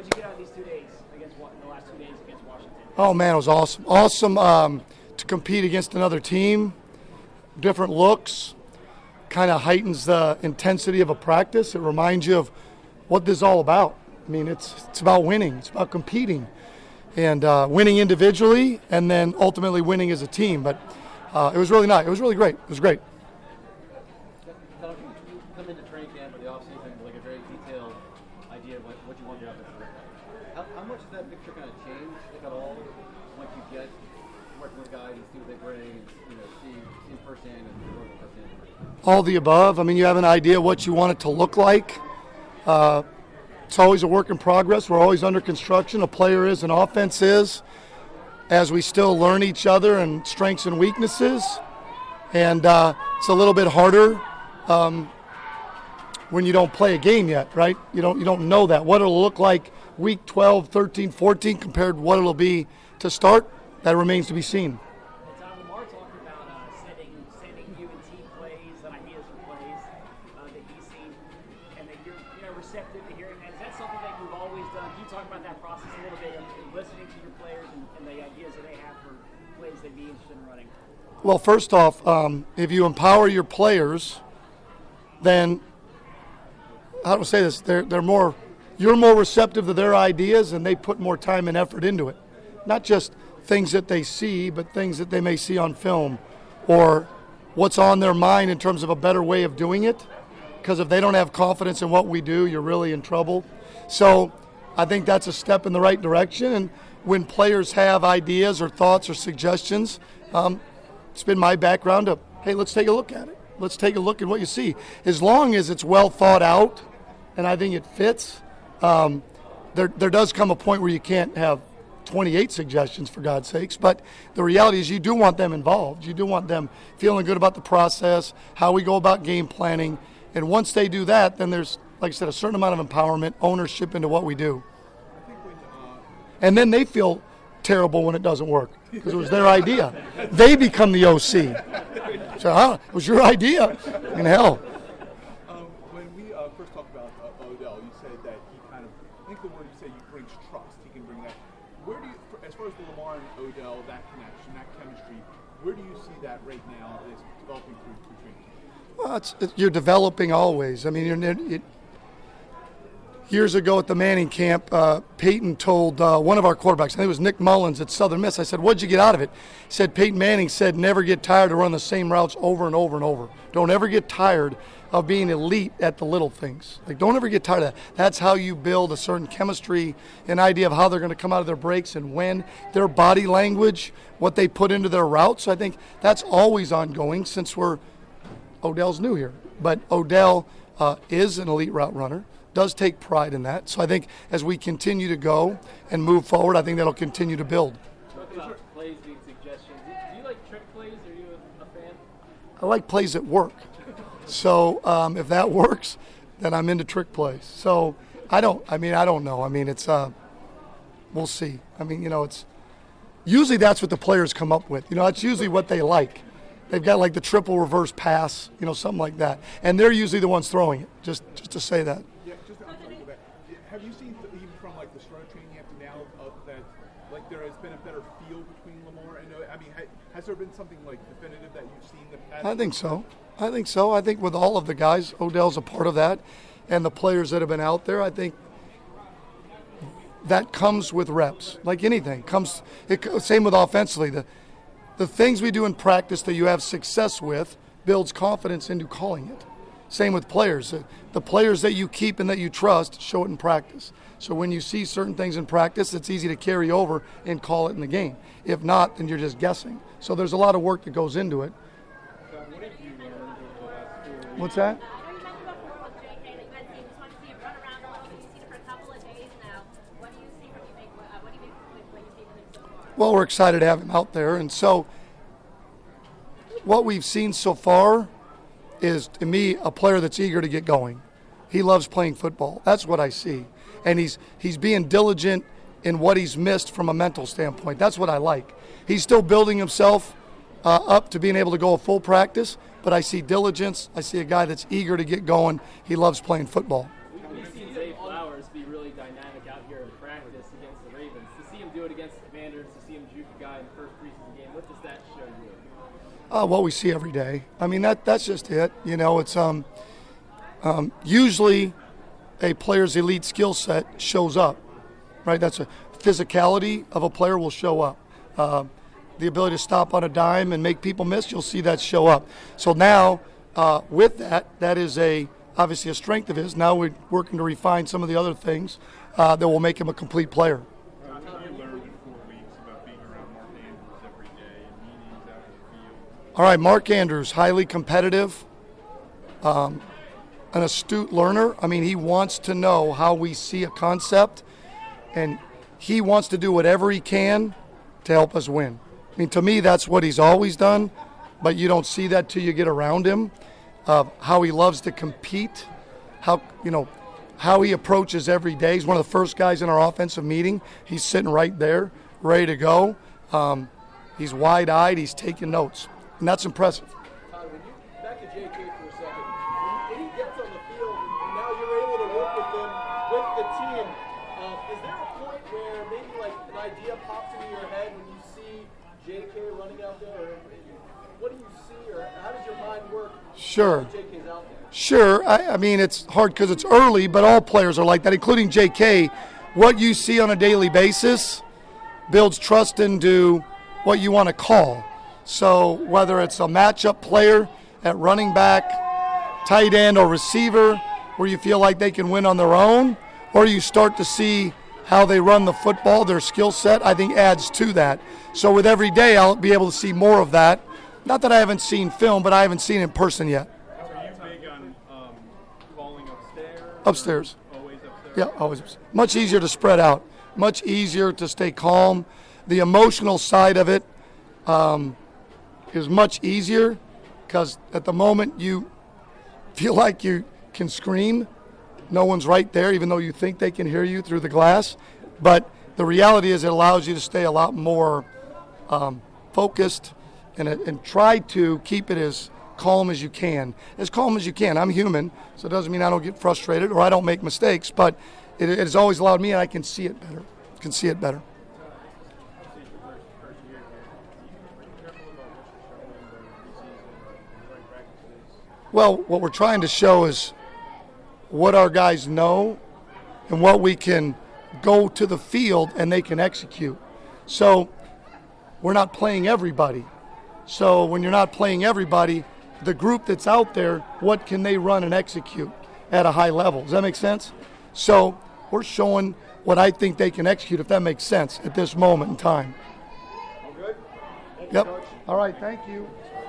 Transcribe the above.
What did you get out of these 2 days in the last 2 days against Washington? Oh, man, it was awesome. Awesome to compete against another team, different looks, kind of heightens the intensity of a practice. It reminds you of what this is all about. I mean, it's about winning. It's about competing and winning individually and then ultimately winning as a team. But it was really nice. It was really great. It was great. Come into training camp or the offseason with like a very detailed idea of what you want your offense to look like. How much does that picture kind of change, if at all, once you get working with guys and see what they bring, and see firsthand and working firsthand? All the above. I mean, you have an idea what you want it to look like. It's always a work in progress. We're always under construction. A player is, an offense is, as we still learn each other and strengths and weaknesses. And it's a little bit harder when you don't play a game yet, right? You don't know that. What it'll look like week 12, 13, 14 compared to what it'll be to start, that remains to be seen. Tom, Lamar talked about sending you and team plays and ideas for plays that he's seen, and that you're receptive to hearing that. Is that something that you've always done? Can you talk about that process a little bit of listening to your players and the ideas that they have for plays they'd be interested in running? Well, first off, if you empower your players, then how do I say this? You're more receptive to their ideas, and they put more time and effort into it. Not just things that they see, but things that they may see on film or what's on their mind in terms of a better way of doing it. Because if they don't have confidence in what we do, you're really in trouble. So I think that's a step in the right direction. And when players have ideas or thoughts or suggestions, it's been my background to, hey, let's take a look at it. Let's take a look at what you see. As long as it's well thought out and I think it fits, there does come a point where you can't have 28 suggestions, for God's sakes, but the reality is you do want them involved. You do want them feeling good about the process, how we go about game planning, and once they do that, then there's, like I said, a certain amount of empowerment, ownership into what we do. And then they feel terrible when it doesn't work because it was their idea. They become the OC. So, it was your idea. In hell. When we first talked about Odell, you said that he kind of, I think the word you said, he brings trust. He can bring that. Where do you, as far as the Lamar and Odell, that connection, that chemistry, where do you see that right now as developing through training? Well, you're developing always. I mean, years ago at the Manning camp, Peyton told one of our quarterbacks, I think it was Nick Mullins at Southern Miss, I said, what'd you get out of it? He said, Peyton Manning said, never get tired to run the same routes over and over and over. Don't ever get tired of being elite at the little things. Like, don't ever get tired of that. That's how you build a certain chemistry, an idea of how they're going to come out of their breaks and when, their body language, what they put into their routes. I think that's always ongoing since Odell's new here. But Odell is an elite route runner, does take pride in that. So I think as we continue to go and move forward, I think that'll continue to build. Talk about plays being suggestions. Do you like trick plays? Are you a fan? I like plays that work. So if that works, then I'm into trick plays. So I don't know. I mean, it's we'll see. I mean, it's usually that's what the players come up with. That's usually what they like. They've got like the triple reverse pass, something like that. And they're usually the ones throwing it, just to say that. Yeah, just to go back. Have you seen, even from like the start of training up to now, that like there has been a better feel between Lamar and I mean, has there been something like definitive that you've seen that? I think so. I think with all of the guys, Odell's a part of that, and the players that have been out there, I think that comes with reps. Like anything, same with offensively. The things we do in practice that you have success with builds confidence into calling it. Same with players. The players that you keep and that you trust show it in practice. So when you see certain things in practice, it's easy to carry over and call it in the game. If not, then you're just guessing. So there's a lot of work that goes into it. What's that? Well, we're excited to have him out there. And so what we've seen so far is, to me, a player that's eager to get going. He loves playing football. That's what I see. And he's being diligent in what he's missed from a mental standpoint. That's what I like. He's still building himself up to being able to go a full practice, but I see diligence. I see a guy that's eager to get going. He loves playing football. We've seen Zay Flowers be really dynamic out here in practice against the Ravens. To see him do it against the Commanders, to see him juke a guy in the first preseason game, what does that show you? What we see every day. I mean, that's just it. You know, it's usually a player's elite skill set shows up, right? That's a physicality of a player will show up. The ability to stop on a dime and make people miss, you'll see that show up. So now, with that is obviously a strength of his. Now we're working to refine some of the other things that will make him a complete player. What have you learned in 4 weeks about being around Mark Andrews every day and meetings out in the field? All right, Mark Andrews, highly competitive, an astute learner. I mean, he wants to know how we see a concept, and he wants to do whatever he can to help us win. I mean, to me, that's what he's always done, but you don't see that till you get around him. How he loves to compete, how he approaches every day. He's one of the first guys in our offensive meeting. He's sitting right there, ready to go. He's wide-eyed. He's taking notes, and that's impressive. Todd, back to JK for a second. When he gets on the field, and now you're able to work with him, with the team, is there a point where maybe like an idea pops into your head when you see JK running out there? Or what do you see, or how does your mind work? Sure. When JK's out there? Sure. I mean, it's hard because it's early, but all players are like that, including JK. What you see on a daily basis builds trust into what you want to call. So whether it's a matchup player at running back, tight end, or receiver, where you feel like they can win on their own, or you start to see how they run the football, their skill set, I think adds to that. So with every day, I'll be able to see more of that. Not that I haven't seen film, but I haven't seen it in person yet. Are you big on calling upstairs? Upstairs. Always upstairs? Yeah, always upstairs. Much easier to spread out. Much easier to stay calm. The emotional side of it is much easier because at the moment you feel like you can scream. No one's right there, even though you think they can hear you through the glass. But the reality is it allows you to stay a lot more focused and try to keep it as calm as you can. As calm as you can. I'm human, so it doesn't mean I don't get frustrated or I don't make mistakes, but it has always allowed me, and I can see it better. Well, what we're trying to show is what our guys know and what we can go to the field and they can execute. So we're not playing everybody. So when you're not playing everybody, the group that's out there, what can they run and execute at a high level? Does that make sense? So we're showing what I think they can execute, if that makes sense, at this moment in time. All good? Yep. All right, thank you.